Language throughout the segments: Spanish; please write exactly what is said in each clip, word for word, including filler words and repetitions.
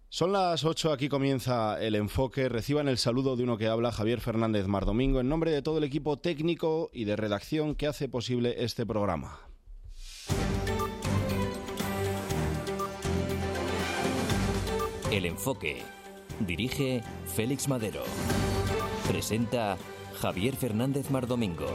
Son las ocho, aquí comienza el enfoque. Reciban el saludo de uno que habla, Javier Fernández Mardomingo, en nombre de todo el equipo técnico y de redacción que hace posible este programa. El enfoque. Dirige Félix Madero. Presenta Javier Fernández Mardomingo.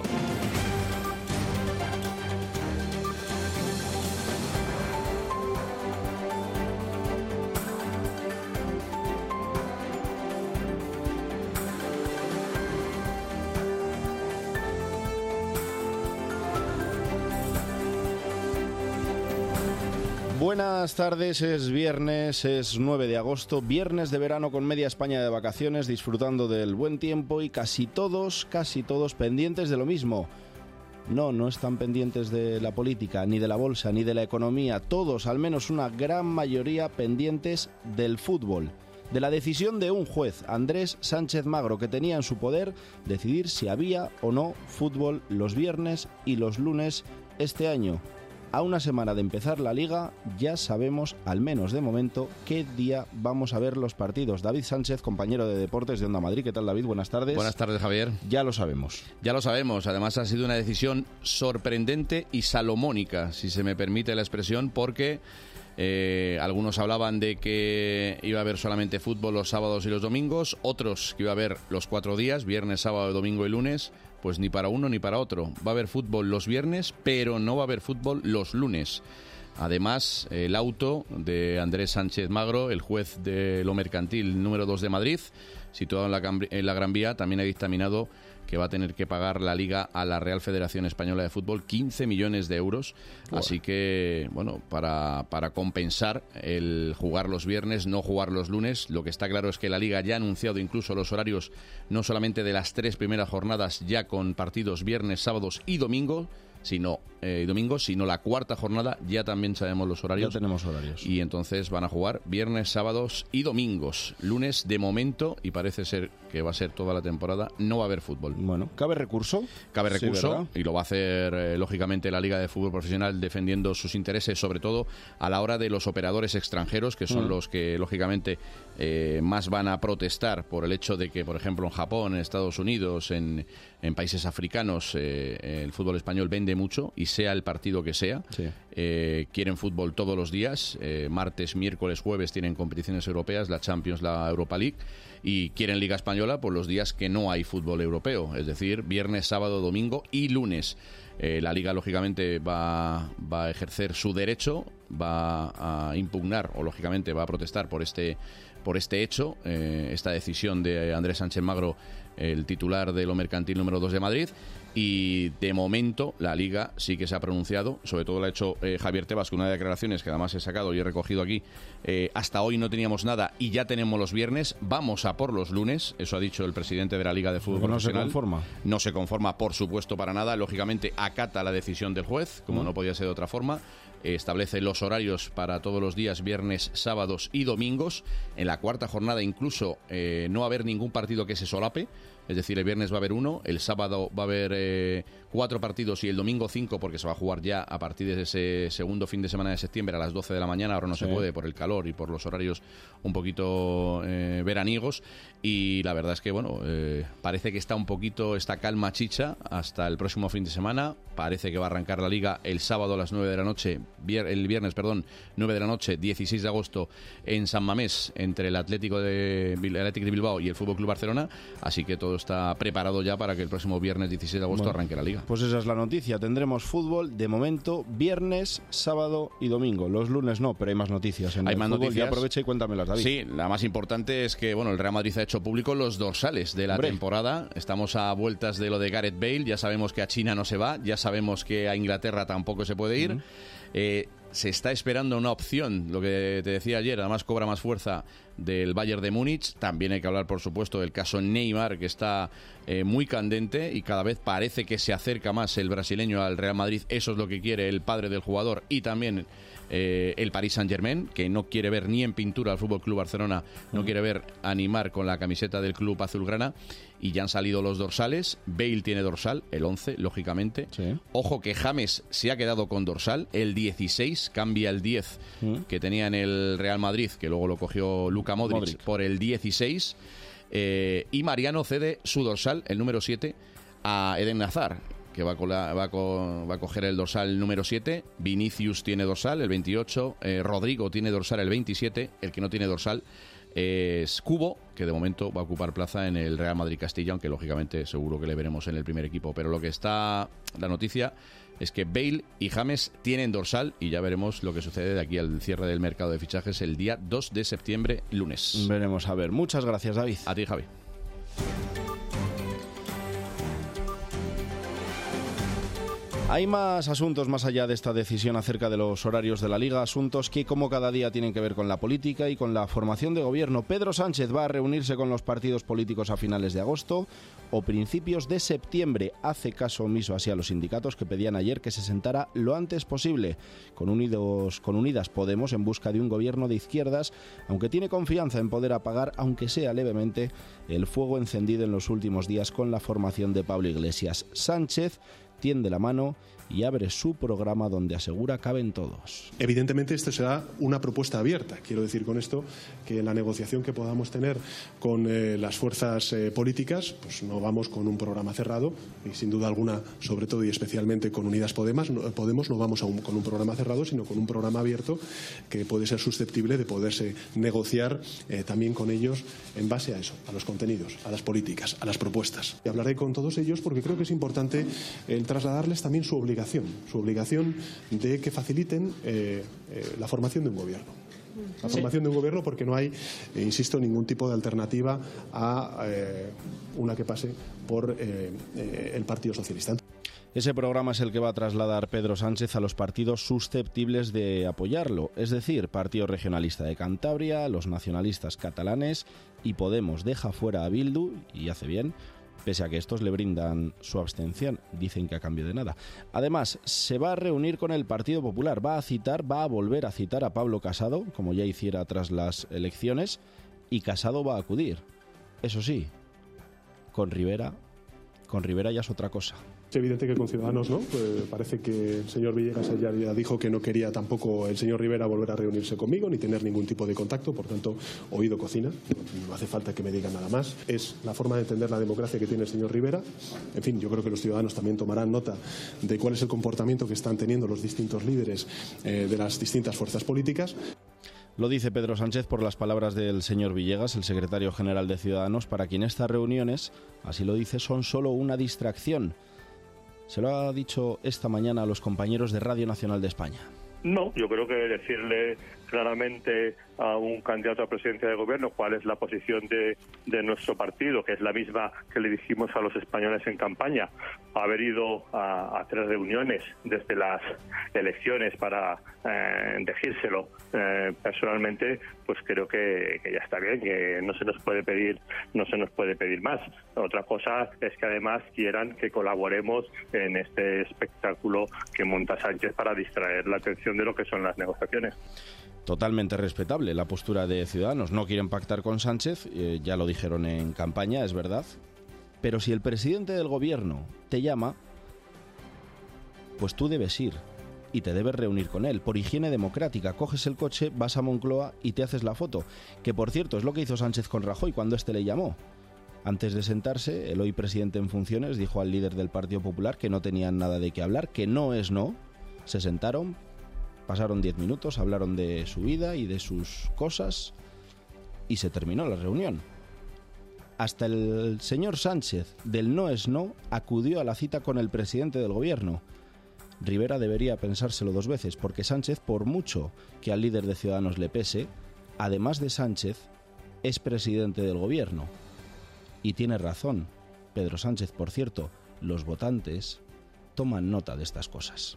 Buenas tardes, es viernes, es nueve de agosto, viernes de verano con media España de vacaciones, disfrutando del buen tiempo y casi todos, casi todos pendientes de lo mismo. No, no están pendientes de la política, ni de la bolsa, ni de la economía, todos, al menos una gran mayoría, pendientes del fútbol. De la decisión de un juez, Andrés Sánchez Magro, que tenía en su poder decidir si había o no fútbol los viernes y los lunes este año. A una semana de empezar la Liga, ya sabemos, al menos de momento, qué día vamos a ver los partidos. David Sánchez, compañero de Deportes de Onda Madrid. ¿Qué tal, David? Buenas tardes. Buenas tardes, Javier. Ya lo sabemos. Ya lo sabemos. Además, ha sido una decisión sorprendente y salomónica, si se me permite la expresión, porque eh, algunos hablaban de que iba a haber solamente fútbol los sábados y los domingos, otros que iba a haber los cuatro días, viernes, sábado, domingo y lunes. Pues ni para uno ni para otro. Va a haber fútbol los viernes, pero no va a haber fútbol los lunes. Además, el auto de Andrés Sánchez Magro, el juez de lo mercantil número dos de Madrid, situado en la, en la Gran Vía, también ha dictaminado que va a tener que pagar la Liga a la Real Federación Española de Fútbol quince millones de euros. Wow. Así que, bueno, para, para compensar el jugar los viernes, no jugar los lunes, lo que está claro es que la Liga ya ha anunciado incluso los horarios, no solamente de las tres primeras jornadas, ya con partidos viernes, sábados y domingo, sino eh, domingo, sino la cuarta jornada ya también sabemos los horarios. Ya tenemos horarios. Y entonces van a jugar viernes, sábados y domingos. Lunes, de momento, y parece ser que va a ser toda la temporada, no va a haber fútbol. Bueno, ¿cabe recurso? Cabe recurso, sí, y lo va a hacer, eh, lógicamente, la Liga de Fútbol Profesional defendiendo sus intereses, sobre todo a la hora de los operadores extranjeros, que son mm. los que, lógicamente, eh, más van a protestar por el hecho de que, por ejemplo, en Japón, en Estados Unidos, en, en países africanos, eh, el fútbol español vende mucho, y sea el partido que sea. Sí. Eh, quieren fútbol todos los días, eh, martes, miércoles, jueves tienen competiciones europeas, la Champions, la Europa League, y quieren Liga Española por los días que no hay fútbol europeo, es decir, viernes, sábado, domingo y lunes. Eh, la Liga, lógicamente, va, va a ejercer su derecho, va a impugnar o, lógicamente, va a protestar por este, por este hecho, eh, esta decisión de Andrés Sánchez Magro, el titular de lo mercantil número dos de Madrid. Y de momento la Liga sí que se ha pronunciado, sobre todo lo ha hecho eh, Javier Tebas, con una de declaraciones que además he sacado y he recogido aquí. Eh, hasta hoy no teníamos nada y ya tenemos los viernes, vamos a por los lunes, eso ha dicho el presidente de la Liga de Fútbol no Profesional. ¿No se conforma? No se conforma, por supuesto, para nada. Lógicamente acata la decisión del juez, como ¿Mm? no podía ser de otra forma. Eh, establece los horarios para todos los días, viernes, sábados y domingos. En la cuarta jornada incluso eh, no va a haber ningún partido que se solape. Es decir, el viernes va a haber uno, el sábado va a haber eh, cuatro partidos y el domingo cinco, porque se va a jugar ya a partir de ese segundo fin de semana de septiembre a las doce de la mañana. Ahora no sí. se puede por el calor y por los horarios un poquito eh, veraniegos. Y la verdad es que, bueno, eh, parece que está un poquito esta calma chicha hasta el próximo fin de semana. Parece que va a arrancar la Liga el sábado a las nueve de la noche, vier, el viernes, perdón, nueve de la noche, dieciséis de agosto, en San Mamés, entre el Atlético de, el Atlético de Bilbao y el Fútbol Club Barcelona. Así que todo está preparado ya para que el próximo viernes dieciséis de agosto bueno, arranque la Liga. Pues esa es la noticia. Tendremos fútbol de momento viernes, sábado y domingo. Los lunes no, pero hay más noticias. En hay el más fútbol. noticias. Y aprovecha y cuéntamelas, David. Sí, la más importante es que bueno, el Real Madrid ha hecho público los dorsales de la Hombre. temporada. Estamos a vueltas de lo de Gareth Bale. Ya sabemos que a China no se va. Ya sabemos que a Inglaterra tampoco se puede ir. Uh-huh. Eh, se está esperando una opción, lo que te decía ayer, además cobra más fuerza, del Bayern de Múnich. También hay que hablar, por supuesto, del caso Neymar, que está eh, muy candente y cada vez parece que se acerca más el brasileño al Real Madrid. Eso es lo que quiere el padre del jugador y también eh, el Paris Saint-Germain, que no quiere ver ni en pintura al F C Barcelona, no quiere ver animar con la camiseta del club azulgrana, y ya han salido los dorsales. Bale tiene dorsal, el once, lógicamente. Sí. Ojo que James se ha quedado con dorsal, el dieciséis, cambia el diez mm. que tenía en el Real Madrid, que luego lo cogió Luka Modric, Modric. por el dieciséis, eh, y Mariano cede su dorsal, el número siete, a Eden Hazard, que va a, cola, va, a co, va a coger el dorsal número siete. Vinicius tiene dorsal, el veintiocho. Eh, Rodrigo tiene dorsal, el veintisiete. El que no tiene dorsal es Cubo, que de momento va a ocupar plaza en el Real Madrid Castilla, aunque lógicamente seguro que le veremos en el primer equipo. Pero lo que está, la noticia es que Bale y James tienen dorsal, y ya veremos lo que sucede de aquí al cierre del mercado de fichajes el día dos de septiembre, lunes. Veremos a ver. Muchas gracias, David. A ti, Javi. Hay más asuntos más allá de esta decisión acerca de los horarios de la Liga, asuntos que como cada día tienen que ver con la política y con la formación de gobierno. Pedro Sánchez va a reunirse con los partidos políticos a finales de agosto o principios de septiembre. Hace caso omiso así a los sindicatos, que pedían ayer que se sentara lo antes posible con, Unidos, con Unidas Podemos en busca de un gobierno de izquierdas, aunque tiene confianza en poder apagar, aunque sea levemente, el fuego encendido en los últimos días con la formación de Pablo Iglesias. Sánchez tiende la mano y abre su programa donde asegura caben todos. Evidentemente esto será una propuesta abierta. Quiero decir con esto que en la negociación que podamos tener con eh, las fuerzas eh, políticas, pues no vamos con un programa cerrado, y sin duda alguna, sobre todo y especialmente con Unidas Podemos, no, Podemos, no vamos a un, con un programa cerrado, sino con un programa abierto que puede ser susceptible de poderse negociar eh, también con ellos en base a eso, a los contenidos, a las políticas, a las propuestas. Y hablaré con todos ellos porque creo que es importante el trasladarles también su obligación, su obligación de que faciliten eh, eh, la formación de un gobierno. La formación de un gobierno, porque no hay, eh, insisto, ningún tipo de alternativa a eh, una que pase por eh, eh, el Partido Socialista. Ese programa es el que va a trasladar Pedro Sánchez a los partidos susceptibles de apoyarlo, es decir, Partido Regionalista de Cantabria, los nacionalistas catalanes y Podemos. Deja fuera a Bildu, y hace bien, pese a que estos le brindan su abstención, dicen que a cambio de nada. Además, se va a reunir con el Partido Popular, va a citar, va a volver a citar a Pablo Casado, como ya hiciera tras las elecciones, y Casado va a acudir. Eso sí, con Rivera, con Rivera ya es otra cosa. Es evidente que con Ciudadanos, ¿no? Pues parece que el señor Villegas ya dijo que no quería tampoco el señor Rivera volver a reunirse conmigo ni tener ningún tipo de contacto, por tanto, oído cocina, no hace falta que me digan nada más. Es la forma de entender la democracia que tiene el señor Rivera. En fin, yo creo que los ciudadanos también tomarán nota de cuál es el comportamiento que están teniendo los distintos líderes eh, de las distintas fuerzas políticas. Lo dice Pedro Sánchez por las palabras del señor Villegas, el secretario general de Ciudadanos, para quien estas reuniones, así lo dice, son solo una distracción. Se lo ha dicho esta mañana a los compañeros de Radio Nacional de España. No, yo creo que decirle claramente a un candidato a presidencia de gobierno cuál es la posición de, de nuestro partido, que es la misma que le dijimos a los españoles en campaña. Haber ido a, a tres reuniones desde las elecciones para eh, decírselo eh, personalmente, pues creo que, que ya está bien, que no se nos puede pedir, no se nos puede pedir más. Otra cosa es que además quieran que colaboremos en este espectáculo que monta Sánchez para distraer la atención de lo que son las negociaciones. Totalmente respetable la postura de Ciudadanos. No quieren pactar con Sánchez, eh, ya lo dijeron en campaña, es verdad. Pero si el presidente del gobierno te llama, pues tú debes ir y te debes reunir con él. Por higiene democrática, coges el coche, vas a Moncloa y te haces la foto. Que por cierto es lo que hizo Sánchez con Rajoy cuando éste le llamó. Antes de sentarse, el hoy presidente en funciones dijo al líder del Partido Popular que no tenían nada de qué hablar, que no es no. Se sentaron, pasaron diez minutos, hablaron de su vida y de sus cosas y se terminó la reunión. Hasta el señor Sánchez, del no es no, acudió a la cita con el presidente del gobierno. Rivera debería pensárselo dos veces, porque Sánchez, por mucho que al líder de Ciudadanos le pese, además de Sánchez, es presidente del gobierno. Y tiene razón Pedro Sánchez, por cierto, los votantes toman nota de estas cosas.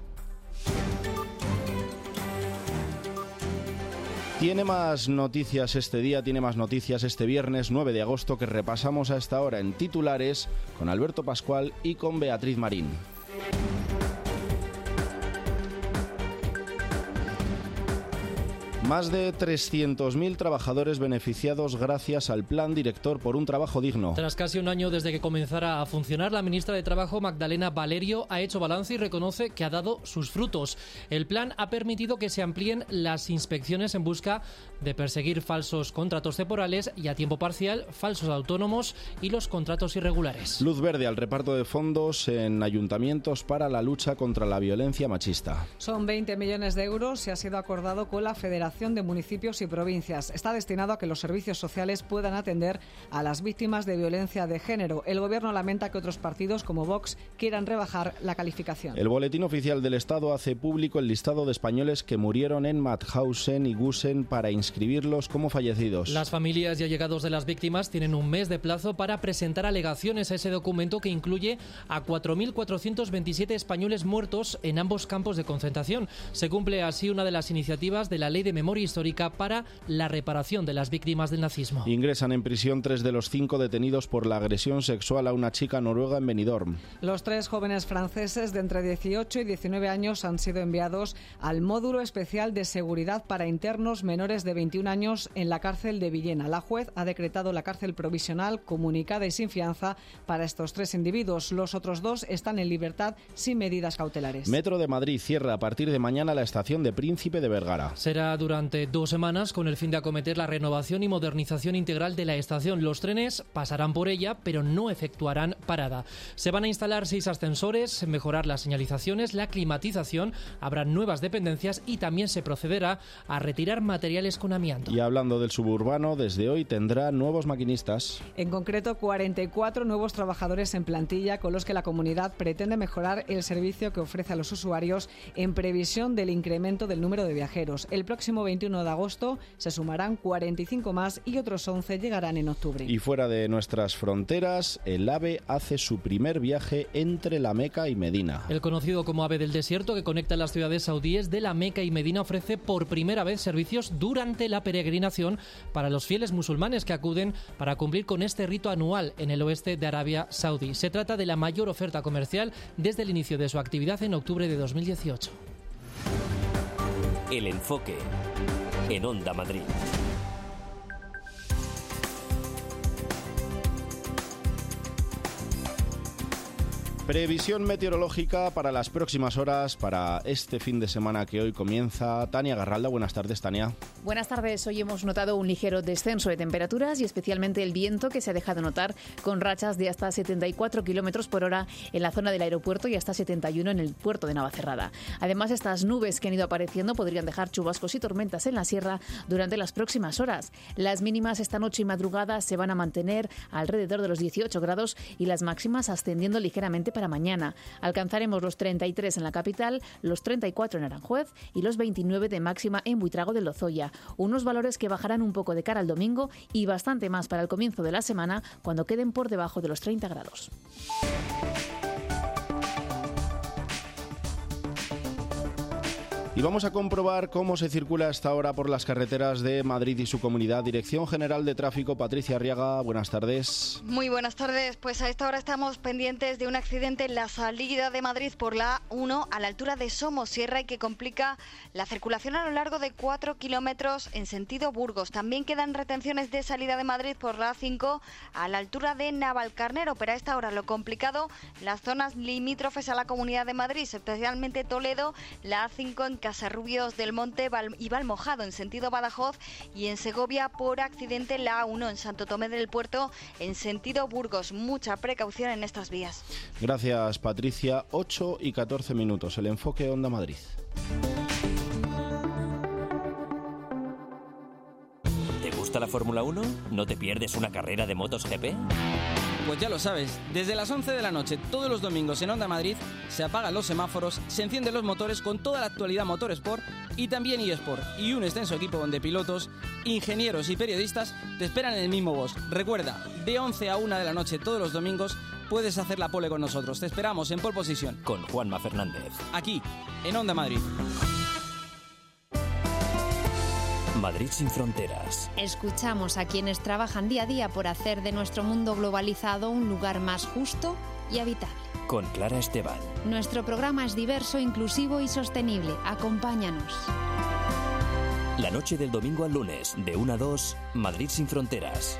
Tiene más noticias este día, tiene más noticias este viernes nueve de agosto que repasamos a esta hora en titulares con Alberto Pascual y con Beatriz Marín. Más de trescientos mil trabajadores beneficiados gracias al Plan Director por un Trabajo Digno. Tras casi un año desde que comenzara a funcionar, la ministra de Trabajo, Magdalena Valerio, ha hecho balance y reconoce que ha dado sus frutos. El plan ha permitido que se amplíen las inspecciones en busca de perseguir falsos contratos temporales y a tiempo parcial, falsos autónomos y los contratos irregulares. Luz verde al reparto de fondos en ayuntamientos para la lucha contra la violencia machista. Son veinte millones de euros y ha sido acordado con la Federación de Municipios y Provincias. Está destinado a que los servicios sociales puedan atender a las víctimas de violencia de género. El Gobierno lamenta que otros partidos como Vox quieran rebajar la calificación. El Boletín Oficial del Estado hace público el listado de españoles que murieron en Mauthausen y Gusen para inscribirlos como fallecidos. Las familias y allegados de las víctimas tienen un mes de plazo para presentar alegaciones a ese documento que incluye a cuatro mil cuatrocientos veintisiete españoles muertos en ambos campos de concentración. Se cumple así una de las iniciativas de la Ley de Memoria Histórica para la reparación de las víctimas del nazismo. Ingresan en prisión tres de los cinco detenidos por la agresión sexual a una chica noruega en Benidorm. Los tres jóvenes franceses de entre dieciocho y diecinueve años han sido enviados al módulo especial de seguridad para internos menores de veintiún años en la cárcel de Villena. La juez ha decretado la cárcel provisional, comunicada y sin fianza para estos tres individuos. Los otros dos están en libertad sin medidas cautelares. Metro de Madrid cierra a partir de mañana la estación de Príncipe de Vergara. Será durante dos semanas con el fin de acometer la renovación y modernización integral de la estación. Los trenes pasarán por ella, pero no efectuarán parada. Se van a instalar seis ascensores, mejorar las señalizaciones, la climatización, habrá nuevas dependencias y también se procederá a retirar materiales con amianto. Y hablando del suburbano, desde hoy tendrá nuevos maquinistas. En concreto, cuarenta y cuatro nuevos trabajadores en plantilla con los que la comunidad pretende mejorar el servicio que ofrece a los usuarios en previsión del incremento del número de viajeros. El próximo veintiuno de agosto se sumarán cuarenta y cinco más y otros once llegarán en octubre. Y fuera de nuestras fronteras, el AVE hace su primer viaje entre la Meca y Medina. El conocido como AVE del desierto, que conecta las ciudades saudíes de la Meca y Medina, ofrece por primera vez servicios durante la peregrinación para los fieles musulmanes que acuden para cumplir con este rito anual en el oeste de Arabia Saudí. Se trata de la mayor oferta comercial desde el inicio de su actividad en octubre de dos mil dieciocho. El enfoque en Onda Madrid. Previsión meteorológica para las próximas horas, para este fin de semana que hoy comienza. Tania Garralda, buenas tardes, Tania. Buenas tardes. Hoy hemos notado un ligero descenso de temperaturas y especialmente el viento, que se ha dejado notar con rachas de hasta setenta y cuatro kilómetros por hora en la zona del aeropuerto y hasta setenta y uno en el puerto de Navacerrada. Además, estas nubes que han ido apareciendo podrían dejar chubascos y tormentas en la sierra durante las próximas horas. Las mínimas esta noche y madrugada se van a mantener alrededor de los dieciocho grados y las máximas ascendiendo ligeramente para mañana. Alcanzaremos los treinta y tres en la capital, los treinta y cuatro en Aranjuez y los veintinueve de máxima en Buitrago de Lozoya. Unos valores que bajarán un poco de cara al domingo y bastante más para el comienzo de la semana, cuando queden por debajo de los treinta grados. Y vamos a comprobar cómo se circula a esta hora por las carreteras de Madrid y su comunidad. Dirección General de Tráfico, Patricia Arriaga, buenas tardes. Muy buenas tardes. Pues a esta hora estamos pendientes de un accidente en la salida de Madrid por la A uno a la altura de Somosierra y que complica la circulación a lo largo de cuatro kilómetros en sentido Burgos. También quedan retenciones de salida de Madrid por la A cinco a la altura de Navalcarnero, pero a esta hora lo complicado, las zonas limítrofes a la Comunidad de Madrid, especialmente Toledo, la A cinco en Casarrubios del Monte y Valmojado en sentido Badajoz, y en Segovia por accidente la A uno en Santo Tomé del Puerto en sentido Burgos. Mucha precaución en estas vías. Gracias, Patricia. ocho y catorce minutos. El enfoque Onda Madrid. ¿Te gusta la Fórmula uno? ¿No te pierdes una carrera de motos G P? Pues ya lo sabes, desde las once de la noche todos los domingos en Onda Madrid se apagan los semáforos, se encienden los motores con toda la actualidad Motorsport y también eSport, y un extenso equipo de pilotos, ingenieros y periodistas te esperan en el mismo box. Recuerda, de once a una de la noche todos los domingos puedes hacer la pole con nosotros. Te esperamos en Pole Position con Juanma Fernández, aquí en Onda Madrid. Madrid sin fronteras. Escuchamos a quienes trabajan día a día por hacer de nuestro mundo globalizado un lugar más justo y habitable. Con Clara Esteban. Nuestro programa es diverso, inclusivo y sostenible. Acompáñanos. La noche del domingo al lunes, de una a dos, Madrid sin fronteras.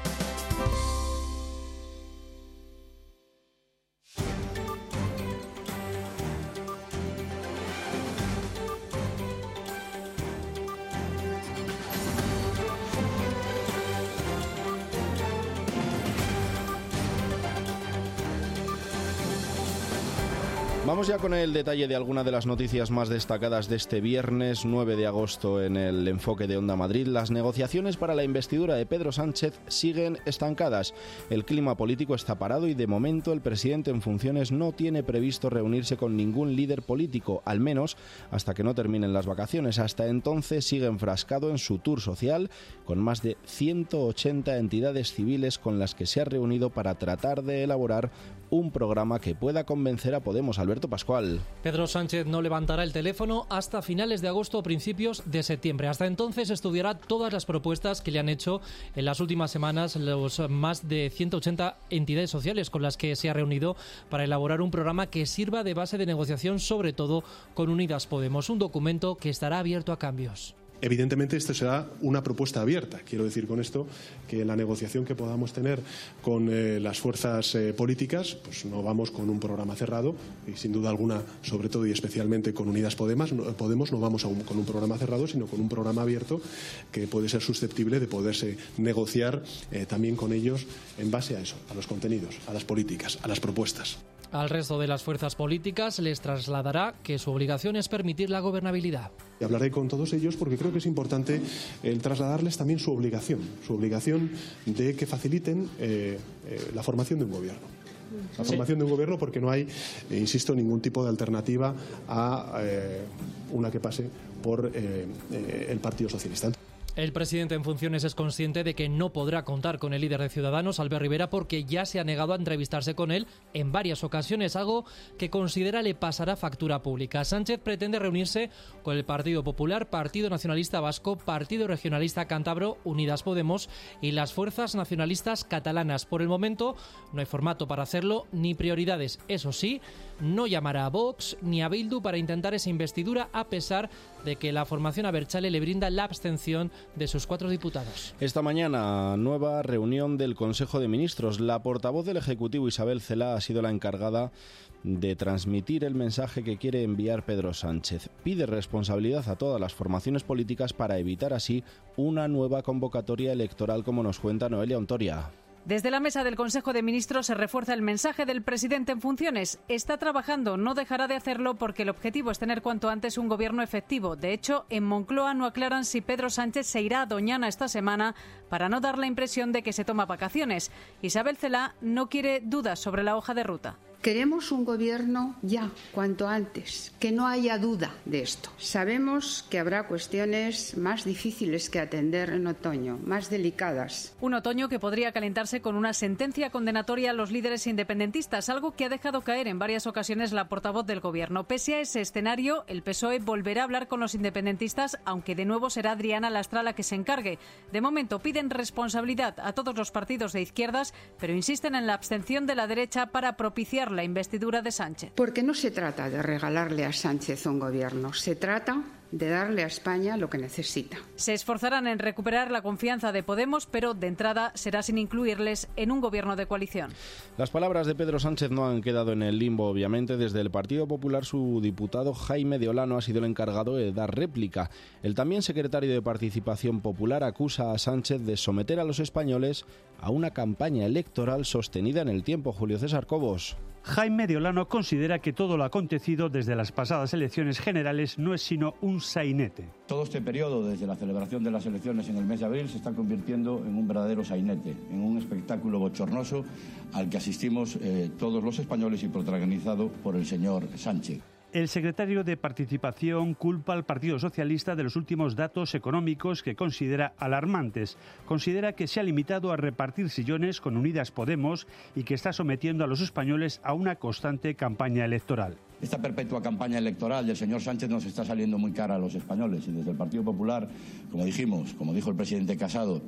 Vamos ya con el detalle de alguna de las noticias más destacadas de este viernes nueve de agosto en el enfoque de Onda Madrid. Las negociaciones para la investidura de Pedro Sánchez siguen estancadas. El clima político está parado y de momento el presidente en funciones no tiene previsto reunirse con ningún líder político, al menos hasta que no terminen las vacaciones. Hasta entonces sigue enfrascado en su tour social con más de ciento ochenta entidades civiles con las que se ha reunido para tratar de elaborar un programa que pueda convencer a Podemos. Alberto Pascual. Pedro Sánchez no levantará el teléfono hasta finales de agosto o principios de septiembre. Hasta entonces estudiará todas las propuestas que le han hecho en las últimas semanas los más de ciento ochenta entidades sociales con las que se ha reunido para elaborar un programa que sirva de base de negociación, sobre todo con Unidas Podemos, un documento que estará abierto a cambios. Evidentemente, esto será una propuesta abierta. Quiero decir con esto que en la negociación que podamos tener con eh, las fuerzas eh, políticas, pues no vamos con un programa cerrado y, sin duda alguna, sobre todo y especialmente con Unidas Podemos, no, Podemos, no vamos a un, con un programa cerrado, sino con un programa abierto que puede ser susceptible de poderse negociar eh, también con ellos en base a eso, a los contenidos, a las políticas, a las propuestas. Al resto de las fuerzas políticas les trasladará que su obligación es permitir la gobernabilidad. Y hablaré con todos ellos porque creo que es importante el trasladarles también su obligación, su obligación de que faciliten eh, eh, la formación de un gobierno. La formación de un gobierno porque no hay, eh, insisto, ningún tipo de alternativa a eh, una que pase por eh, eh, el Partido Socialista. El presidente en funciones es consciente de que no podrá contar con el líder de Ciudadanos, Albert Rivera, porque ya se ha negado a entrevistarse con él en varias ocasiones, algo que considera le pasará factura pública. Sánchez pretende reunirse con el Partido Popular, Partido Nacionalista Vasco, Partido Regionalista Cántabro, Unidas Podemos y las fuerzas nacionalistas catalanas. Por el momento no hay formato para hacerlo ni prioridades. Eso sí, no llamará a Vox ni a Bildu para intentar esa investidura, a pesar de que la formación abertzale le brinda la abstención de sus cuatro diputados. Esta mañana, nueva reunión del Consejo de Ministros. La portavoz del Ejecutivo, Isabel Celaá, ha sido la encargada de transmitir el mensaje que quiere enviar Pedro Sánchez. Pide responsabilidad a todas las formaciones políticas para evitar así una nueva convocatoria electoral, como nos cuenta Noelia Ontoria. Desde la mesa del Consejo de Ministros se refuerza el mensaje del presidente en funciones. Está trabajando, no dejará de hacerlo porque el objetivo es tener cuanto antes un gobierno efectivo. De hecho, en Moncloa no aclaran si Pedro Sánchez se irá a Doñana esta semana para no dar la impresión de que se toma vacaciones. Isabel Celaá no quiere dudas sobre la hoja de ruta. Queremos un gobierno ya, cuanto antes, que no haya duda de esto. Sabemos que habrá cuestiones más difíciles que atender en otoño, más delicadas. Un otoño que podría calentarse con una sentencia condenatoria a los líderes independentistas, algo que ha dejado caer en varias ocasiones la portavoz del gobierno. Pese a ese escenario, el P S O E volverá a hablar con los independentistas, aunque de nuevo será Adriana Lastra la que se encargue. De momento piden responsabilidad a todos los partidos de izquierdas, pero insisten en la abstención de la derecha para propiciar la investidura de Sánchez. Porque no se trata de regalarle a Sánchez un gobierno, se trata de darle a España lo que necesita. Se esforzarán en recuperar la confianza de Podemos, pero de entrada será sin incluirles en un gobierno de coalición. Las palabras de Pedro Sánchez no han quedado en el limbo, obviamente. Desde el Partido Popular, su diputado Jaime de Olano ha sido el encargado de dar réplica. El también secretario de Participación Popular acusa a Sánchez de someter a los españoles a una campaña electoral sostenida en el tiempo. Julio César Cobos. Jaime de Olano considera que todo lo acontecido desde las pasadas elecciones generales no es sino un sainete. Todo este periodo, desde la celebración de las elecciones en el mes de abril, se está convirtiendo en un verdadero sainete, en un espectáculo bochornoso al que asistimos eh, todos los españoles y protagonizado por el señor Sánchez. El secretario de Participación culpa al Partido Socialista de los últimos datos económicos que considera alarmantes. Considera que se ha limitado a repartir sillones con Unidas Podemos y que está sometiendo a los españoles a una constante campaña electoral. Esta perpetua campaña electoral del señor Sánchez nos está saliendo muy cara a los españoles y desde el Partido Popular, como dijimos, como dijo el presidente Casado,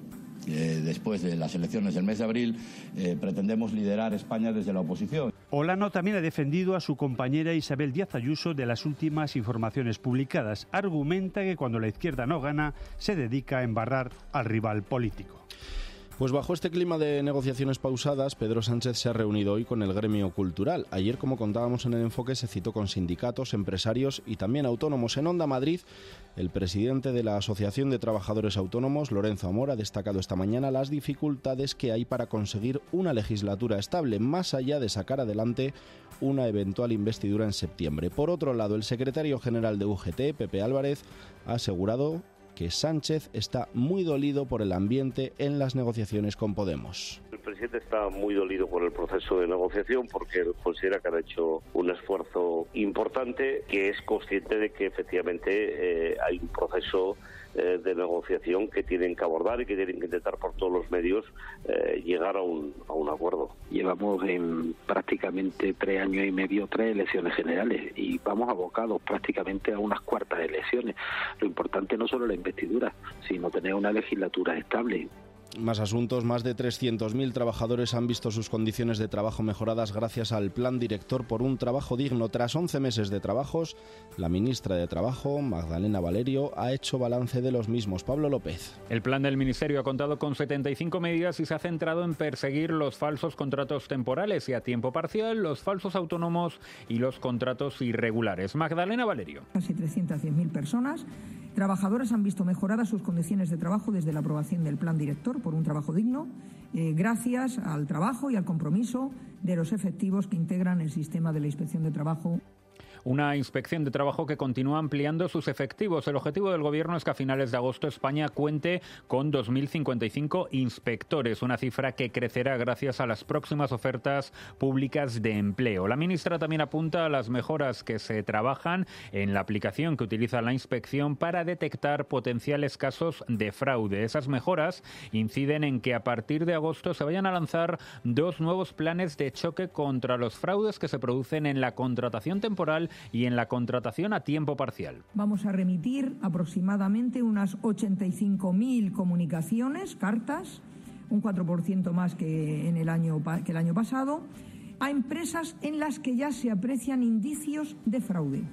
eh, después de las elecciones del mes de abril, eh, pretendemos liderar España desde la oposición. Olano también ha defendido a su compañera Isabel Díaz Ayuso de las últimas informaciones publicadas. Argumenta que cuando la izquierda no gana, se dedica a embarrar al rival político. Pues bajo este clima de negociaciones pausadas, Pedro Sánchez se ha reunido hoy con el gremio cultural. Ayer, como contábamos en el Enfoque, se citó con sindicatos, empresarios y también autónomos. En Onda Madrid, el presidente de la Asociación de Trabajadores Autónomos, Lorenzo Amor, ha destacado esta mañana las dificultades que hay para conseguir una legislatura estable, más allá de sacar adelante una eventual investidura en septiembre. Por otro lado, el secretario general de U G T, Pepe Álvarez, ha asegurado que Sánchez está muy dolido por el ambiente en las negociaciones con Podemos. El presidente está muy dolido por el proceso de negociación porque considera que han hecho un esfuerzo importante, que es consciente de que efectivamente eh, hay un proceso eh, de negociación que tienen que abordar y que tienen que intentar por todos los medios eh, llegar a un, a un acuerdo. Llevamos en prácticamente tres años y medio tres elecciones generales y vamos abocados prácticamente a unas cuartas elecciones. Lo importante no solo la investidura, sino tener una legislatura estable. Más asuntos. Más de trescientos mil trabajadores han visto sus condiciones de trabajo mejoradas gracias al Plan Director por un Trabajo Digno. Tras once meses de trabajos, la ministra de Trabajo, Magdalena Valerio, ha hecho balance de los mismos. Pablo López. El plan del Ministerio ha contado con setenta y cinco medidas y se ha centrado en perseguir los falsos contratos temporales y a tiempo parcial, los falsos autónomos y los contratos irregulares. Magdalena Valerio. Casi trescientas diez mil personas. Trabajadoras han visto mejoradas sus condiciones de trabajo desde la aprobación del Plan Director por un Trabajo Digno, eh, gracias al trabajo y al compromiso de los efectivos que integran el sistema de la Inspección de Trabajo. Una inspección de trabajo que continúa ampliando sus efectivos. El objetivo del Gobierno es que a finales de agosto España cuente con dos mil cincuenta y cinco inspectores, una cifra que crecerá gracias a las próximas ofertas públicas de empleo. La ministra también apunta a las mejoras que se trabajan en la aplicación que utiliza la inspección para detectar potenciales casos de fraude. Esas mejoras inciden en que a partir de agosto se vayan a lanzar dos nuevos planes de choque contra los fraudes que se producen en la contratación temporal y en la contratación a tiempo parcial. Vamos a remitir aproximadamente unas ochenta y cinco mil comunicaciones, cartas, un cuatro por ciento más que, en el año, que el año pasado, a empresas en las que ya se aprecian indicios de fraude.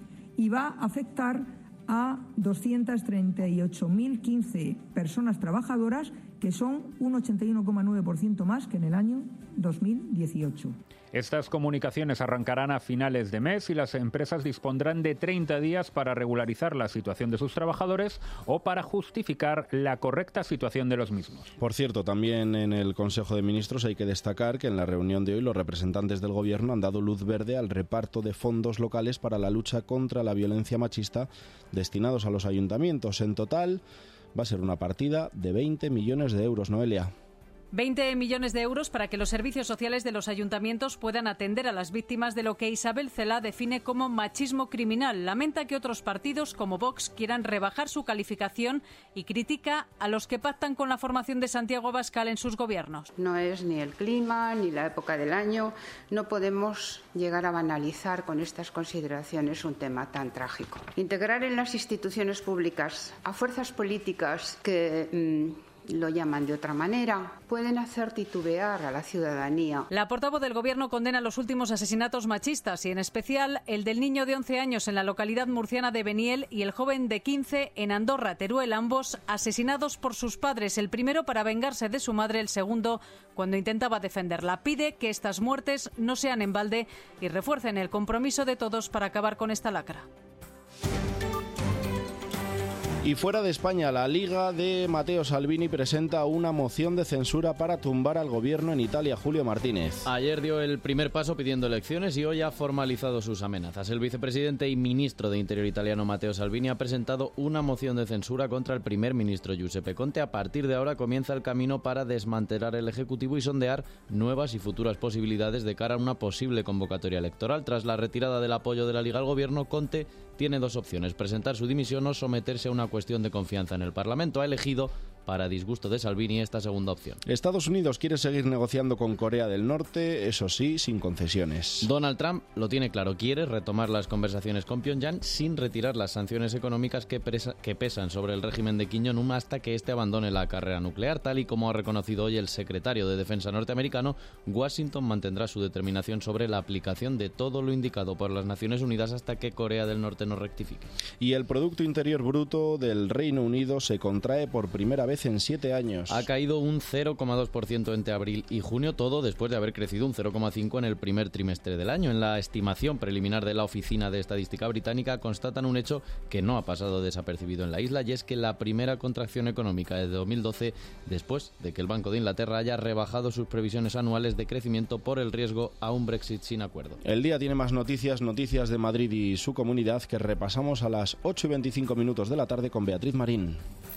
Y va a afectar a doscientas treinta y ocho mil quince personas trabajadoras, que son un ochenta y uno coma nueve por ciento más que en el año dos mil dieciocho. Estas comunicaciones arrancarán a finales de mes y las empresas dispondrán de treinta días para regularizar la situación de sus trabajadores o para justificar la correcta situación de los mismos. Por cierto, también en el Consejo de Ministros hay que destacar que en la reunión de hoy los representantes del Gobierno han dado luz verde al reparto de fondos locales para la lucha contra la violencia machista destinados a los ayuntamientos. En total va a ser una partida de veinte millones de euros, Noelia. veinte millones de euros para que los servicios sociales de los ayuntamientos puedan atender a las víctimas de lo que Isabel Celaá define como machismo criminal. Lamenta que otros partidos como Vox quieran rebajar su calificación y critica a los que pactan con la formación de Santiago Abascal en sus gobiernos. No es ni el clima ni la época del año. No podemos llegar a banalizar con estas consideraciones un tema tan trágico. Integrar en las instituciones públicas a fuerzas políticas que Mmm, lo llaman de otra manera, pueden hacer titubear a la ciudadanía. La portavoz del Gobierno condena los últimos asesinatos machistas y en especial el del niño de once años en la localidad murciana de Beniel y el joven de quince en Andorra, Teruel, ambos asesinados por sus padres, el primero para vengarse de su madre, el segundo cuando intentaba defenderla. Pide que estas muertes no sean en balde y refuercen el compromiso de todos para acabar con esta lacra. Y fuera de España, la Liga de Matteo Salvini presenta una moción de censura para tumbar al gobierno en Italia. Julio Martínez. Ayer dio el primer paso pidiendo elecciones y hoy ha formalizado sus amenazas. El vicepresidente y ministro de Interior italiano Matteo Salvini ha presentado una moción de censura contra el primer ministro Giuseppe Conte. A partir de ahora comienza el camino para desmantelar el Ejecutivo y sondear nuevas y futuras posibilidades de cara a una posible convocatoria electoral. Tras la retirada del apoyo de la Liga al gobierno, Conte tiene dos opciones: presentar su dimisión o someterse a una cuestión de confianza en el Parlamento. Ha elegido para disgusto de Salvini, esta segunda opción. Estados Unidos quiere seguir negociando con Corea del Norte, eso sí, sin concesiones. Donald Trump lo tiene claro, quiere retomar las conversaciones con Pyongyang sin retirar las sanciones económicas que, presa, que pesan sobre el régimen de Kim Jong-un hasta que éste abandone la carrera nuclear. Tal y como ha reconocido hoy el secretario de Defensa norteamericano, Washington mantendrá su determinación sobre la aplicación de todo lo indicado por las Naciones Unidas hasta que Corea del Norte no rectifique. Y el Producto Interior Bruto del Reino Unido se contrae por primera vez en siete años. Ha caído un cero coma dos por ciento entre abril y junio, todo después de haber crecido un cero coma cinco por ciento en el primer trimestre del año. En la estimación preliminar de la Oficina de Estadística Británica constatan un hecho que no ha pasado desapercibido en la isla, y es que la primera contracción económica de dos mil doce, después de que el Banco de Inglaterra haya rebajado sus previsiones anuales de crecimiento por el riesgo a un Brexit sin acuerdo. El día tiene más noticias, noticias de Madrid y su comunidad, que repasamos a las ocho y veinticinco minutos de la tarde con Beatriz Marín.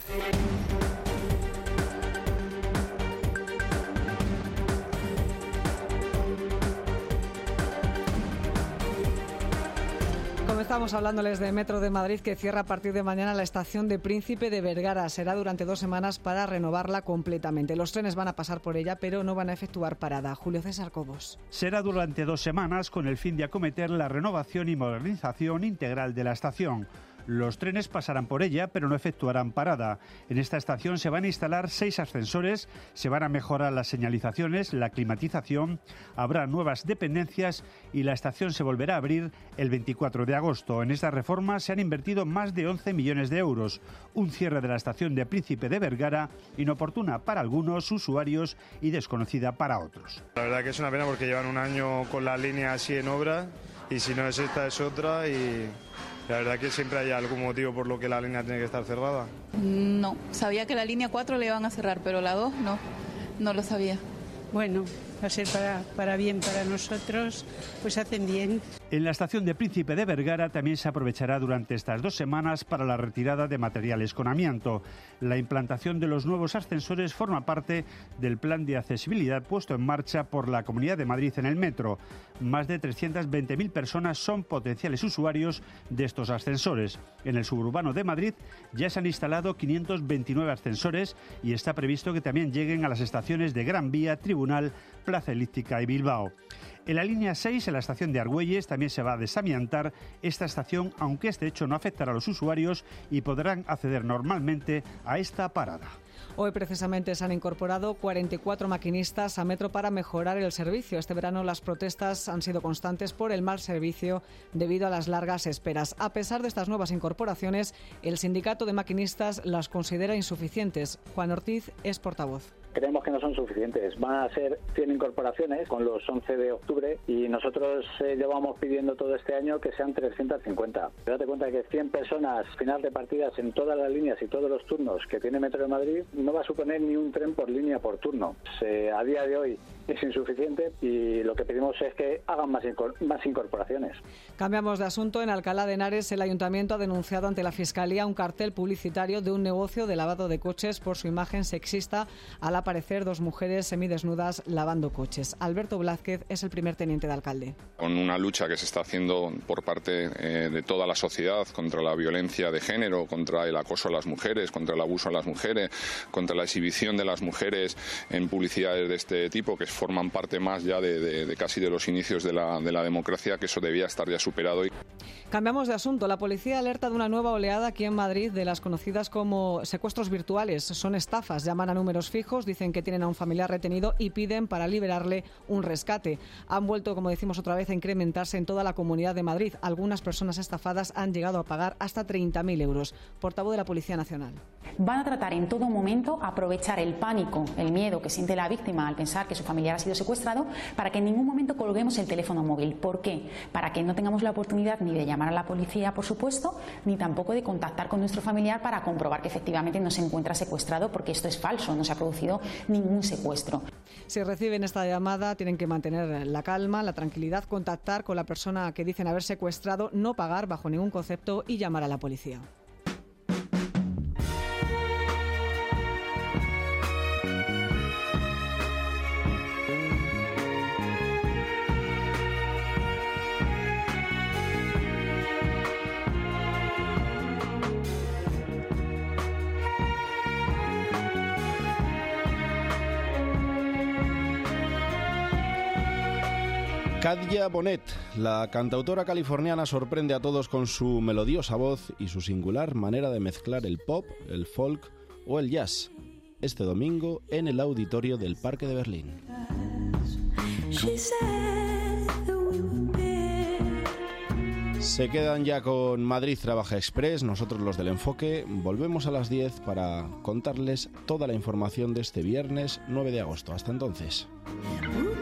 Estamos hablándoles de Metro de Madrid, que cierra a partir de mañana la estación de Príncipe de Vergara. Será durante dos semanas para renovarla completamente. Los trenes van a pasar por ella, pero no van a efectuar parada. Julio César Cobos. Será durante dos semanas con el fin de acometer la renovación y modernización integral de la estación. Los trenes pasarán por ella, pero no efectuarán parada. En esta estación se van a instalar seis ascensores, se van a mejorar las señalizaciones, la climatización, habrá nuevas dependencias y la estación se volverá a abrir el veinticuatro de agosto. En esta reforma se han invertido más de once millones de euros. Un cierre de la estación de Príncipe de Vergara, inoportuna para algunos usuarios y desconocida para otros. La verdad que es una pena porque llevan un año con la línea así en obra y si no es esta es otra y... La verdad que siempre hay algún motivo por lo que la línea tiene que estar cerrada. No, sabía que la línea cuatro le iban a cerrar, pero la dos no, no lo sabía. Bueno, va a ser para, para bien para nosotros, pues hacen bien. En la estación de Príncipe de Vergara también se aprovechará durante estas dos semanas para la retirada de materiales con amianto. La implantación de los nuevos ascensores forma parte del plan de accesibilidad puesto en marcha por la Comunidad de Madrid en el metro. Más de trescientas veinte mil personas son potenciales usuarios de estos ascensores. En el suburbano de Madrid ya se han instalado quinientos veintinueve ascensores y está previsto que también lleguen a las estaciones de Gran Vía, Tribunal, Plaza Elíptica y Bilbao. En la línea seis, en la estación de Argüelles, también se va a desamiantar esta estación, aunque este hecho no afectará a los usuarios y podrán acceder normalmente a esta parada. Hoy precisamente se han incorporado cuarenta y cuatro maquinistas a Metro para mejorar el servicio. Este verano las protestas han sido constantes por el mal servicio debido a las largas esperas. A pesar de estas nuevas incorporaciones, el sindicato de maquinistas las considera insuficientes. Juan Ortiz es portavoz. Creemos que no son suficientes. Van a ser cien incorporaciones con los once de octubre y nosotros eh, llevamos pidiendo todo este año que sean trescientas cincuenta. Date cuenta de que cien personas final repartidas en todas las líneas y todos los turnos que tiene Metro de Madrid no va a suponer ni un tren por línea por turno. Eh, a día de hoy es insuficiente y lo que pedimos es que hagan más, incor- más incorporaciones. Cambiamos de asunto. En Alcalá de Henares, el Ayuntamiento ha denunciado ante la Fiscalía un cartel publicitario de un negocio de lavado de coches por su imagen sexista al aparecer dos mujeres semidesnudas lavando coches. Alberto Blázquez es el primer teniente de alcalde. Con una lucha que se está haciendo por parte eh, de toda la sociedad contra la violencia de género, contra el acoso a las mujeres, contra el abuso a las mujeres, contra la exhibición de las mujeres en publicidades de este tipo, que forman parte más ya de, de, de casi de los inicios de la, de la democracia, que eso debía estar ya superado. Cambiamos de asunto. La policía alerta de una nueva oleada aquí en Madrid de las conocidas como secuestros virtuales. Son estafas, llaman a números fijos, dicen que tienen a un familiar retenido y piden para liberarle un rescate. Han vuelto, como decimos otra vez, a incrementarse en toda la Comunidad de Madrid. Algunas personas estafadas han llegado a pagar hasta treinta mil euros. Portavoz de la Policía Nacional. Van a tratar en todo momento aprovechar el pánico, el miedo que siente la víctima al pensar que su familiar ha sido secuestrado para que en ningún momento colguemos el teléfono móvil. ¿Por qué? Para que no tengamos la oportunidad ni de llamar a la policía, por supuesto, ni tampoco de contactar con nuestro familiar para comprobar que efectivamente no se encuentra secuestrado, porque esto es falso, no se ha producido ningún secuestro. Si reciben esta llamada, tienen que mantener la calma, la tranquilidad, contactar con la persona que dicen haber secuestrado, no pagar bajo ningún concepto y llamar a la policía. Kadja Bonet, la cantautora californiana, sorprende a todos con su melodiosa voz y su singular manera de mezclar el pop, el folk o el jazz. Este domingo en el auditorio del Parque de Berlín. Se quedan ya con Madrid Trabaja Express. Nosotros, los del Enfoque, volvemos a las diez para contarles toda la información de este viernes nueve de agosto. Hasta entonces.